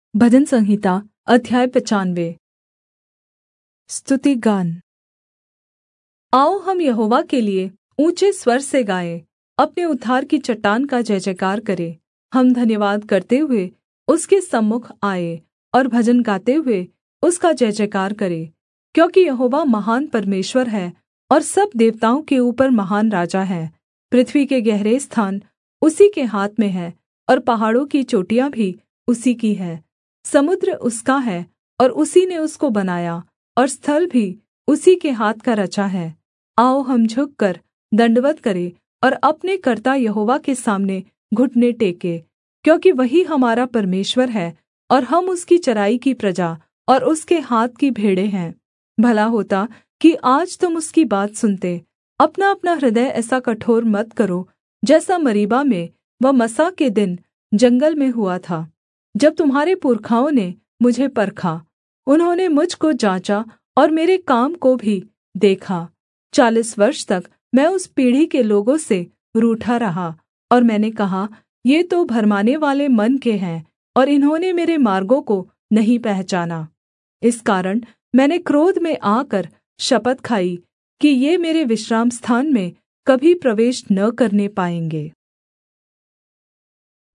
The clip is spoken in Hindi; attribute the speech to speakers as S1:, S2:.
S1: भजन संहिता अध्याय 95। स्तुति गान। आओ हम यहोवा के लिए ऊँचे स्वर से गाएँ, अपने उद्धार की चट्टान का जय जयकार करें। हम धन्यवाद करते हुए उसके सम्मुख आएँ और भजन गाते हुए उसका जय जयकार करें। क्योंकि यहोवा महान परमेश्वर है और सब देवताओं के ऊपर महान राजा है। पृथ्वी के गहरे स्थान उसी के हाथ में हैं और पहाड़ों की चोटियाँ भी उसी की हैं। समुद्र उसका है और उसी ने उसको बनाया, और स्थल भी उसी के हाथ का रचा है। आओ हम झुककर दण्डवत् करें और अपने कर्ता यहोवा के सामने घुटने टेकें। क्योंकि वही हमारा परमेश्वर है और हम उसकी चराई की प्रजा और उसके हाथ की भेड़ें हैं। भला होता कि आज तुम उसकी बात सुनते। अपना हृदय ऐसा कठोर मत करो जैसा मरीबा में व मस्सा के दिन जंगल में हुआ था, जब तुम्हारे पुरखाओं ने मुझे परखा। उन्होंने मुझ को जाँचा और मेरे काम को भी देखा। 40 वर्ष तक मैं उस पीढ़ी के लोगों से रूठा रहा, और मैंने कहा, ये तो भरमाने वाले मन के हैं और इन्होंने मेरे मार्गों को नहीं पहचाना। इस कारण मैंने क्रोध में आकर शपथ खाई कि ये मेरे विश्रामस्थान में कभी प्रवेश न करने पाएँगे।